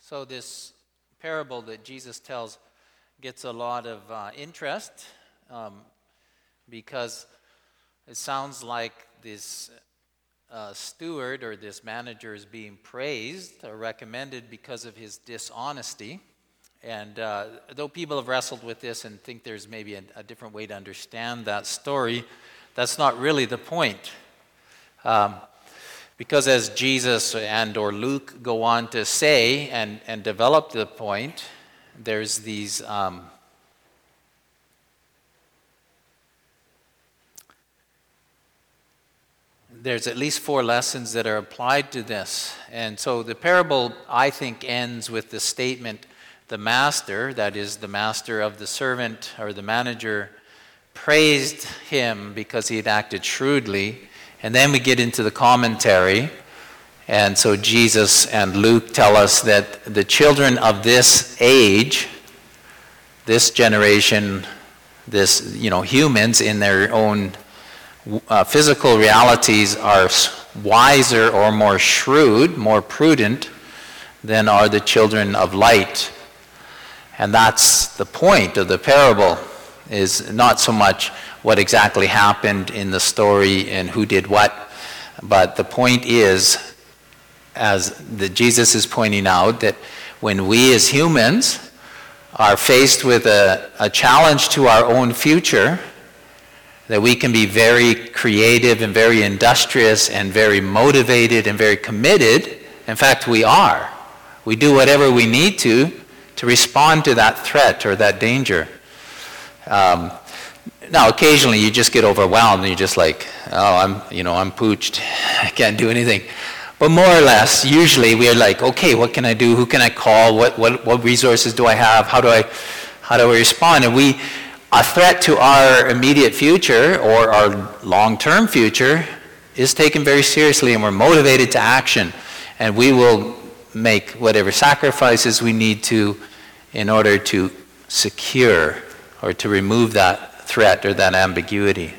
So this parable that Jesus tells gets a lot of interest because it sounds like this steward or this manager is being praised or recommended because of his dishonesty. And though people have wrestled with this and think there's maybe a different way to understand that story, that's not really the point. Because as Jesus and or Luke go on to say and develop the point, there's these there's at least 4 lessons that are applied to this. And so the parable, I think, ends with the statement, the master, that is the master of the servant or the manager, praised him because he had acted shrewdly. And then we get into the commentary. And so Jesus and Luke tell us that the children of this age, this generation, humans in their own physical realities are wiser or more shrewd, more prudent than are the children of light. And that's the point of the parable, is not so much what exactly happened in the story and who did what, but the point is, as Jesus is pointing out, that when we as humans are faced with a challenge to our own future, that we can be very creative and very industrious and very motivated and very committed. In fact, we are. We do whatever we need to respond to that threat or that danger. Now, occasionally you just get overwhelmed and you're just like, oh, I'm pooched. I can't do anything. But more or less, usually we are like, okay, what can I do? Who can I call? What resources do I have? How do I respond? And a threat to our immediate future or our long-term future is taken very seriously, and we're motivated to action. And we will make whatever sacrifices we need to in order to secure or to remove that threat or that ambiguity.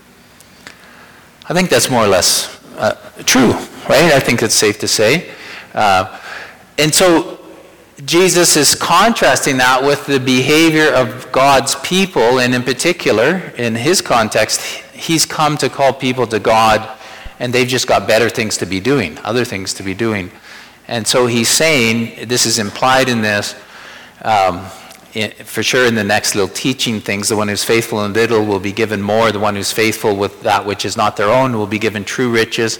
I think that's more or less true, right? I think it's safe to say. And so Jesus is contrasting that with the behavior of God's people, and in particular, in his context, he's come to call people to God, and they've just got better things to be doing, other things to be doing. And so he's saying, this is implied in this, for sure in the next little teaching things, the one who's faithful in little will be given more, the one who's faithful with that which is not their own will be given true riches.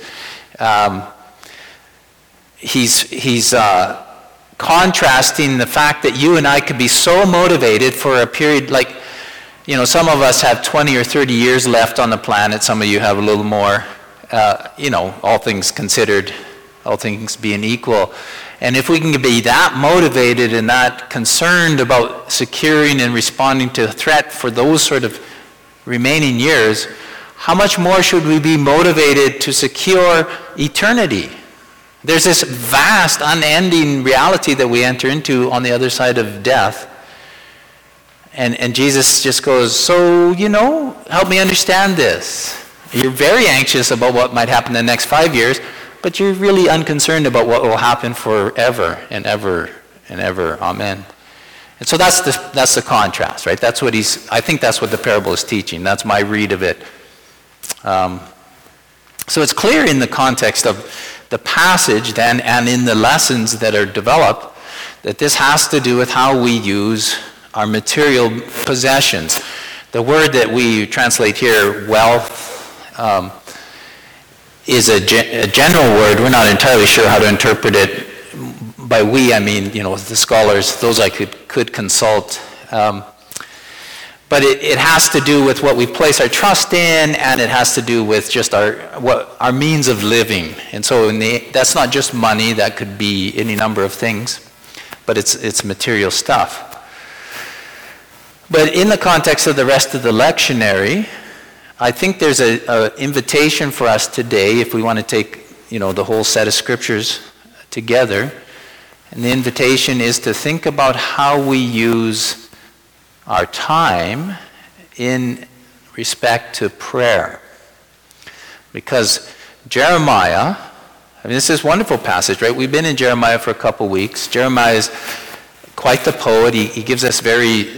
He's contrasting the fact that you and I could be so motivated for a period, like, some of us have 20 or 30 years left on the planet, some of you have a little more, all things considered, all things being equal. And if we can be that motivated and that concerned about securing and responding to a threat for those sort of remaining years, how much more should we be motivated to secure eternity? There's this vast, unending reality that we enter into on the other side of death. And Jesus just goes, so, help me understand this. You're very anxious about what might happen in the next 5 years, but you're really unconcerned about what will happen forever and ever and ever. Amen. And so that's the contrast, right? I think that's what the parable is teaching. That's my read of it. So it's clear in the context of the passage then, and in the lessons that are developed, that this has to do with how we use our material possessions. The word that we translate here, wealth, is a general word. We're not entirely sure how to interpret it. By we, I mean, the scholars, those I could consult. But it has to do with what we place our trust in, and it has to do with just our means of living. And so that's not just money, that could be any number of things, but it's material stuff. But in the context of the rest of the lectionary, I think there's an invitation for us today, if we want to take the whole set of scriptures together, and the invitation is to think about how we use our time in respect to prayer. Because Jeremiah I mean, this is a wonderful passage, right? We've been in Jeremiah for a couple weeks. Jeremiah is quite the poet. He gives us very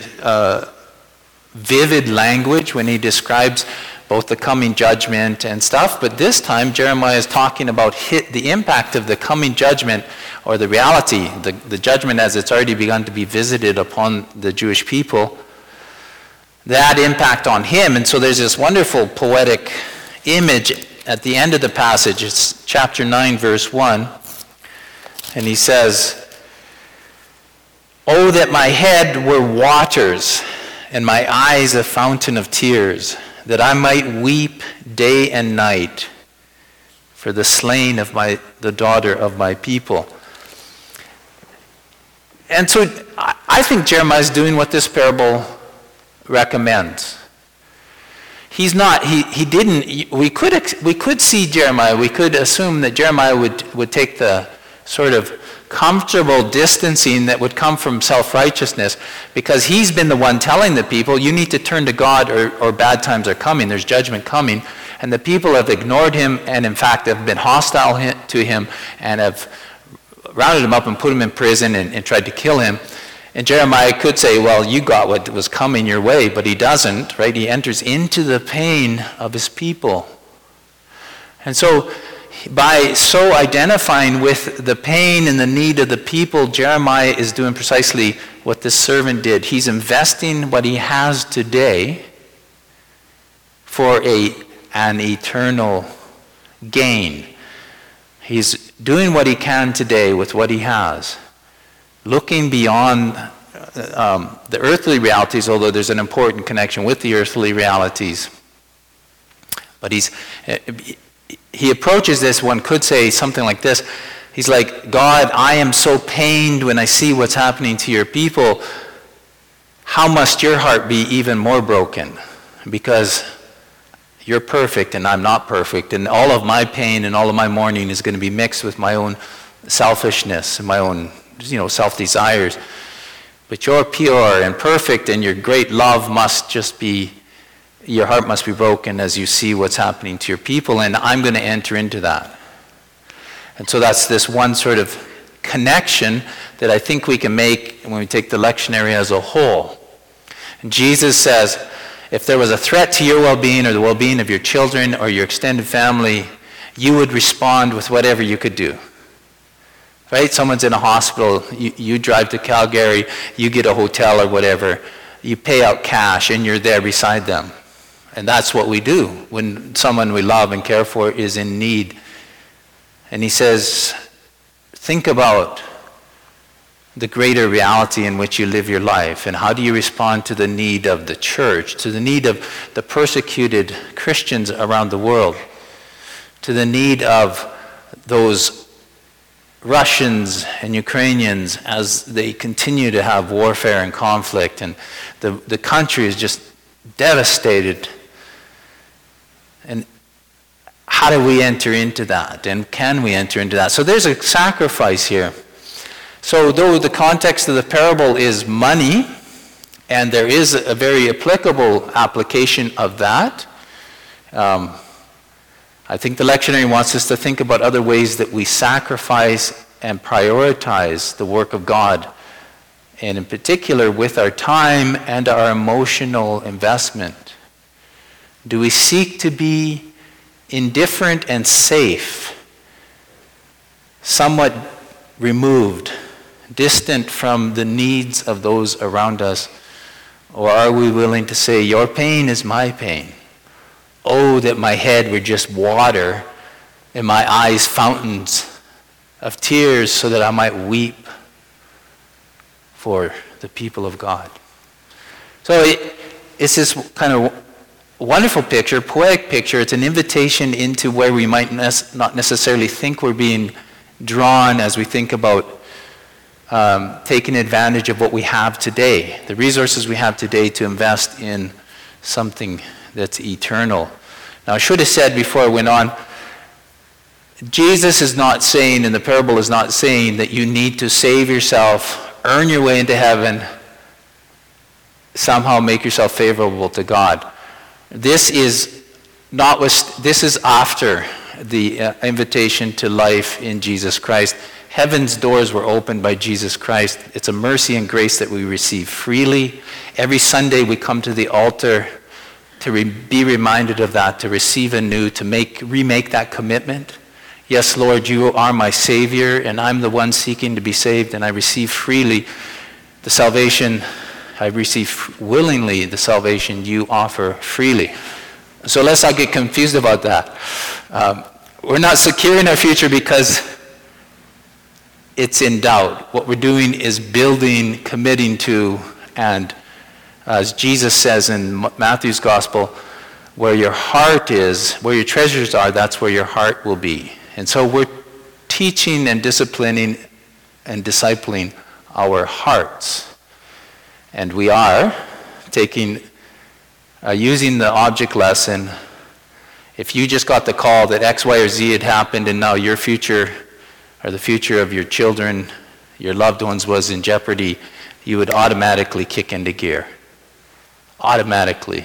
vivid language when he describes both the coming judgment and stuff. But this time, Jeremiah is talking about the impact of the coming judgment, or the reality, the judgment as it's already begun to be visited upon the Jewish people, that impact on him. And so there's this wonderful poetic image at the end of the passage. It's chapter 9, verse 1. And he says, "Oh, that my head were waters, and my eyes a fountain of tears, that I might weep day and night for the slain of the daughter of my people." And so I think Jeremiah is doing what this parable recommends. He's not, he didn't, we could see Jeremiah, we could assume that Jeremiah would take the sort of comfortable distancing that would come from self-righteousness, because he's been the one telling the people, you need to turn to God or bad times are coming, there's judgment coming. And the people have ignored him, and in fact have been hostile to him and have rounded him up and put him in prison and tried to kill him. And Jeremiah could say, well, you got what was coming your way, but he doesn't, right? He enters into the pain of his people. And so by so identifying with the pain and the need of the people, Jeremiah is doing precisely what this servant did. He's investing what he has today for an eternal gain. He's doing what he can today with what he has, looking beyond the earthly realities, although there's an important connection with the earthly realities. But he approaches this, one could say something like this. He's like, God, I am so pained when I see what's happening to your people. How must your heart be even more broken? Because you're perfect and I'm not perfect, and all of my pain and all of my mourning is going to be mixed with my own selfishness and my own self-desires. But you're pure and perfect, and your great love must just be, your heart must be broken as you see what's happening to your people, and I'm going to enter into that. And so that's this one sort of connection that I think we can make when we take the lectionary as a whole. And Jesus says, if there was a threat to your well-being or the well-being of your children or your extended family, you would respond with whatever you could do. Right? Someone's in a hospital, you drive to Calgary, you get a hotel or whatever, you pay out cash and you're there beside them. And that's what we do when someone we love and care for is in need. And he says, think about the greater reality in which you live your life, and how do you respond to the need of the church, to the need of the persecuted Christians around the world, to the need of those Russians and Ukrainians as they continue to have warfare and conflict, and the country is just devastated. And how do we enter into that? And can we enter into that? So there's a sacrifice here. So though the context of the parable is money, and there is a very applicable application of that, I think the lectionary wants us to think about other ways that we sacrifice and prioritize the work of God, and in particular with our time and our emotional investment. Do we seek to be indifferent and safe, somewhat removed, distant from the needs of those around us? Or are we willing to say, your pain is my pain? Oh, that my head were just water and my eyes fountains of tears, so that I might weep for the people of God. So it's this kind of wonderful picture, poetic picture. It's an invitation into where we might not necessarily think we're being drawn as we think about taking advantage of what we have today, the resources we have today, to invest in something that's eternal. Now, I should have said before I went on, Jesus is not saying, and the parable is not saying, that you need to save yourself, earn your way into heaven, somehow make yourself favorable to God. This is after the invitation to life in Jesus Christ. Heaven's doors were opened by Jesus Christ. It's a mercy and grace that we receive freely. Every Sunday we come to the altar to be reminded of that, to receive anew, to remake that commitment. Yes, Lord, you are my Savior, and I'm the one seeking to be saved, and I receive freely the salvation. I receive willingly the salvation you offer freely. So let's not get confused about that. We're not secure in our future because it's in doubt. What we're doing is building, committing to, and as Jesus says in Matthew's gospel, where your heart is, where your treasures are, that's where your heart will be. And so we're teaching and disciplining and discipling our hearts. And we are taking, using the object lesson. If you just got the call that X, Y, or Z had happened and now your future or the future of your children, your loved ones was in jeopardy, you would automatically kick into gear. Automatically.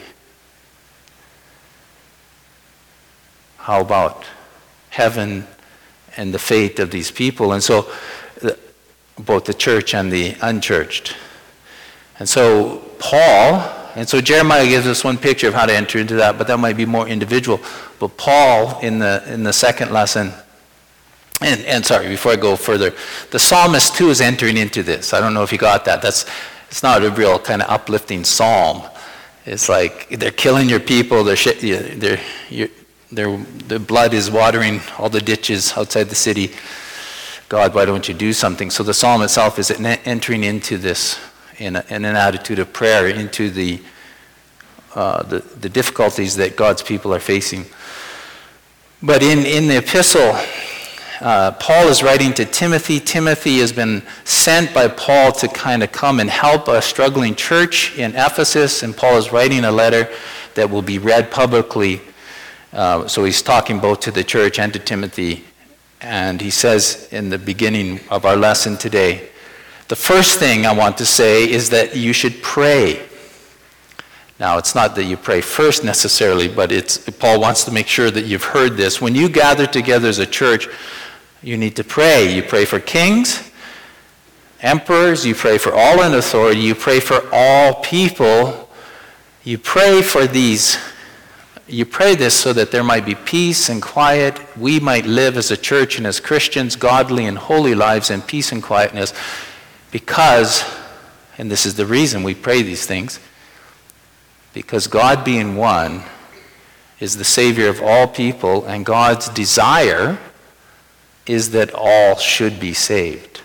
How about heaven and the fate of these people? And so both the church and the unchurched. And so Jeremiah gives us one picture of how to enter into that, but that might be more individual. But Paul in the second lesson, and sorry, before I go further, the psalmist too is entering into this. I don't know if you got that. It's not a real kind of uplifting psalm. It's like they're killing your people. The blood is watering all the ditches outside the city. God, why don't you do something? So the psalm itself is entering into this in an attitude of prayer, into the difficulties that God's people are facing. But in the epistle, Paul is writing to Timothy. Timothy has been sent by Paul to kind of come and help a struggling church in Ephesus, and Paul is writing a letter that will be read publicly. So he's talking both to the church and to Timothy. And he says in the beginning of our lesson today, the first thing I want to say is that you should pray. Now, it's not that you pray first necessarily, but Paul wants to make sure that you've heard this. When you gather together as a church, you need to pray. You pray for kings, emperors, you pray for all in authority, you pray for all people. You pray for these. You pray this so that there might be peace and quiet. We might live as a church and as Christians, godly and holy lives in peace and quietness. Because, and this is the reason we pray these things, because God being one is the Savior of all people, and God's desire is that all should be saved.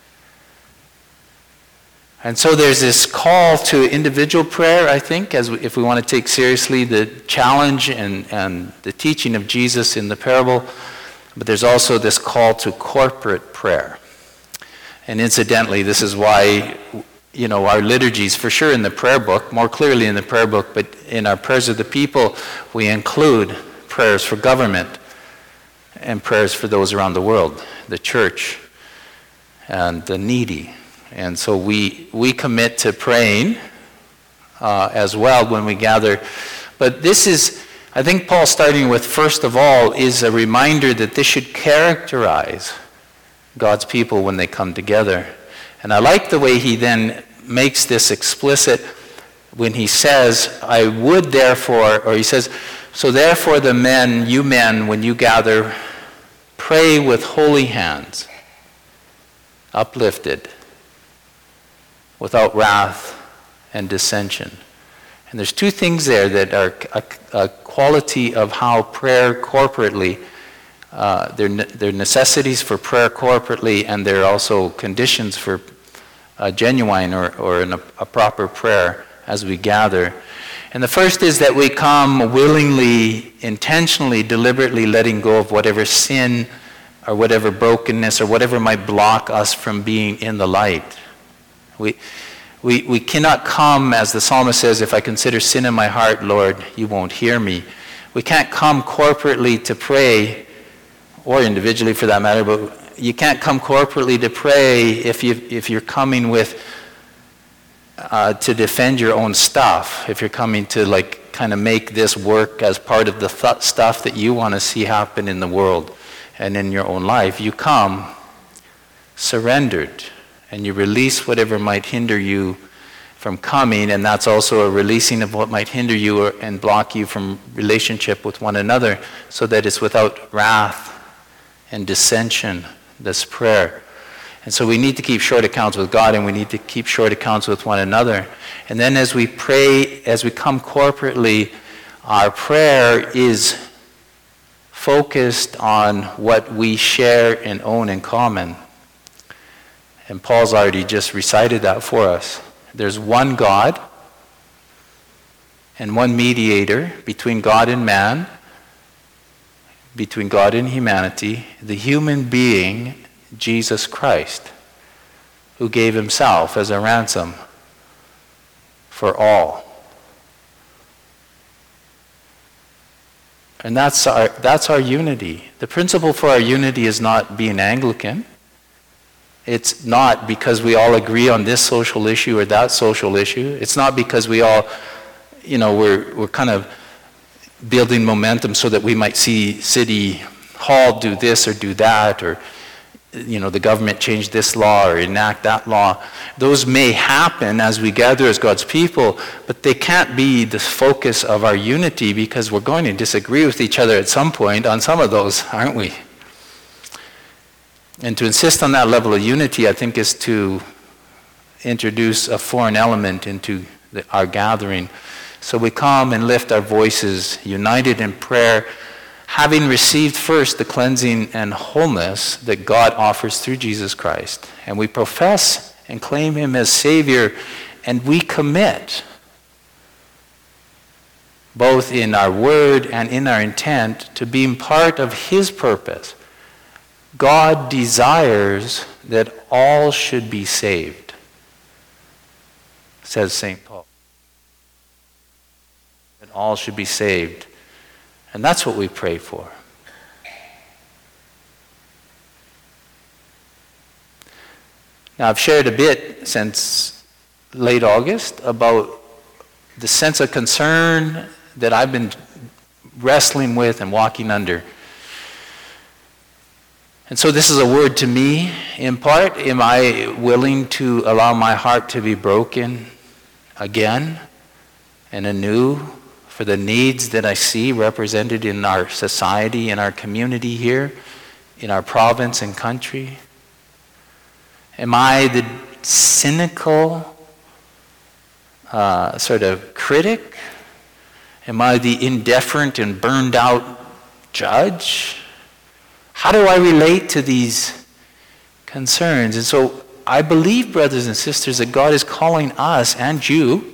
And so there's this call to individual prayer, I think, if we want to take seriously the challenge and the teaching of Jesus in the parable. But there's also this call to corporate prayer. And incidentally, this is why, our liturgies, for sure in the prayer book, more clearly in the prayer book, but in our prayers of the people, we include prayers for government and prayers for those around the world, the church and the needy. And so we commit to praying as well when we gather. But this is, I think Paul starting with first of all, is a reminder that this should characterize God's people when they come together. And I like the way he then makes this explicit when he says, I would therefore, or he says, so therefore you men, when you gather, pray with holy hands, uplifted, without wrath and dissension. And there's two things there that are a quality of how prayer corporately, they're necessities for prayer corporately, and they're also conditions for a genuine or a proper prayer as we gather. And the first is that we come willingly, intentionally, deliberately letting go of whatever sin or whatever brokenness or whatever might block us from being in the light. We cannot come, as the psalmist says, if I consider sin in my heart, Lord, you won't hear me. We can't come corporately to pray, or individually for that matter, but you can't come corporately to pray if you're coming with to defend your own stuff, if you're coming to kind of make this work as part of the stuff that you want to see happen in the world and in your own life. You come surrendered, and you release whatever might hinder you from coming, and that's also a releasing of what might hinder you and block you from relationship with one another, so that it's without wrath and dissension, this prayer. And so we need to keep short accounts with God, and we need to keep short accounts with one another. And then as we pray, as we come corporately, our prayer is focused on what we share and own in common. And Paul's already just recited that for us. There's one God and one mediator between God and man, between God and humanity, the human being, Jesus Christ, who gave himself as a ransom for all. And that's our unity. The principle for our unity is not being Anglican. It's not because we all agree on this social issue or that social issue. It's not because we all, we're kind of building momentum so that we might see City Hall do this or do that, or the government change this law or enact that law. Those may happen as we gather as God's people, but they can't be the focus of our unity, because we're going to disagree with each other at some point on some of those, aren't we? And to insist on that level of unity, I think, is to introduce a foreign element into our gathering. So we come and lift our voices, united in prayer, having received first the cleansing and wholeness that God offers through Jesus Christ. And we profess and claim him as Savior, and we commit, both in our word and in our intent, to being part of his purpose. God desires that all should be saved, says St. Paul. That all should be saved. And that's what we pray for. Now, I've shared a bit since late August about the sense of concern that I've been wrestling with and walking under. And so this is a word to me, in part. Am I willing to allow my heart to be broken again and anew for the needs that I see represented in our society, in our community here, in our province and country? Am I the cynical sort of critic? Am I the indifferent and burned out judge? How do I relate to these concerns? And so I believe, brothers and sisters, that God is calling us and you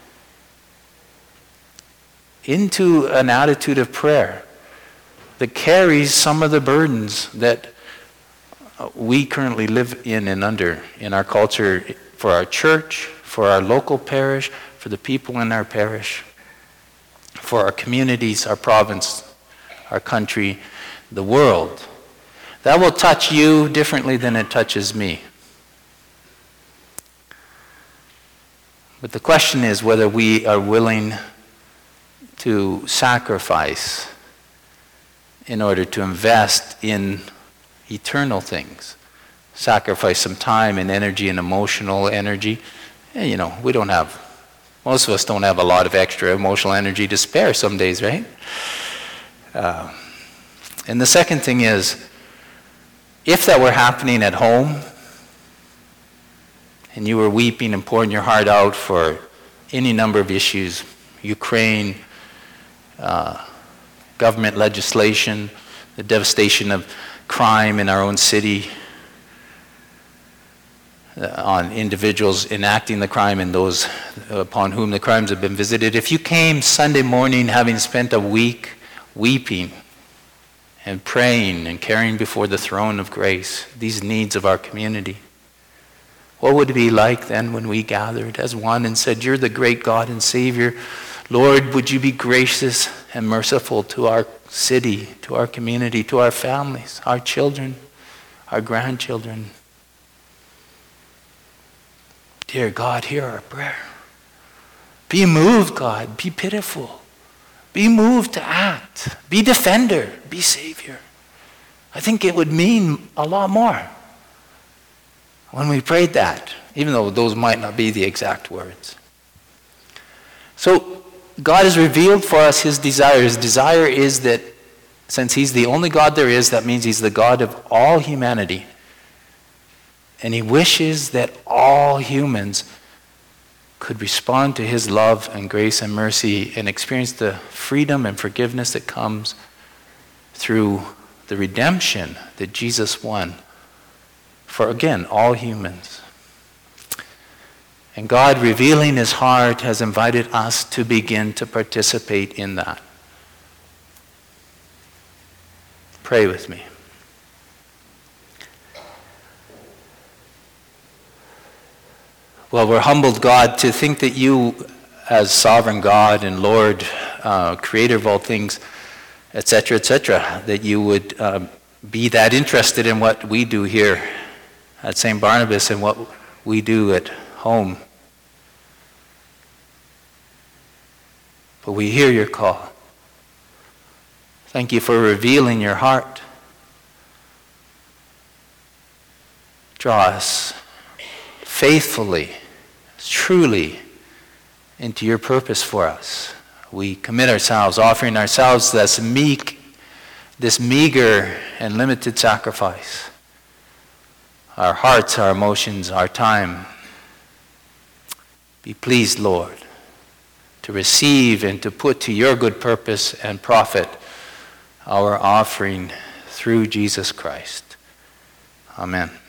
into an attitude of prayer that carries some of the burdens that we currently live in and under in our culture, for our church, for our local parish, for the people in our parish, for our communities, our province, our country, the world. That will touch you differently than it touches me. But the question is whether we are willing to sacrifice in order to invest in eternal things. Sacrifice some time and energy and emotional energy. And, most of us don't have a lot of extra emotional energy to spare some days, right? And the second thing is, if that were happening at home, and you were weeping and pouring your heart out for any number of issues, Ukraine, government legislation, the devastation of crime in our own city, on individuals enacting the crime and those upon whom the crimes have been visited. If you came Sunday morning having spent a week weeping and praying and carrying before the throne of grace these needs of our community, what would it be like then when we gathered as one and said, "You're the great God and Savior. Lord, would you be gracious and merciful to our city, to our community, to our families, our children, our grandchildren. Dear God, hear our prayer. Be moved, God. Be pitiful. Be moved to act. Be defender. Be savior. I think it would mean a lot more when we prayed that, even though those might not be the exact words. So God has revealed for us his desire. His desire is that since he's the only God there is, that means he's the God of all humanity. And he wishes that all humans could respond to his love and grace and mercy and experience the freedom and forgiveness that comes through the redemption that Jesus won for, again, all humans. And God, revealing his heart, has invited us to begin to participate in that. Pray with me. Well, we're humbled, God, to think that you, as sovereign God and Lord, creator of all things, etc., that you would be that interested in what we do here at St. Barnabas and what we do at home. But we hear your call. Thank you for revealing your heart. Draw us faithfully, truly into your purpose for us. We commit ourselves, offering ourselves this meager and limited sacrifice. Our hearts, our emotions, our time. Be pleased, Lord, to receive and to put to your good purpose and profit our offering through Jesus Christ. Amen.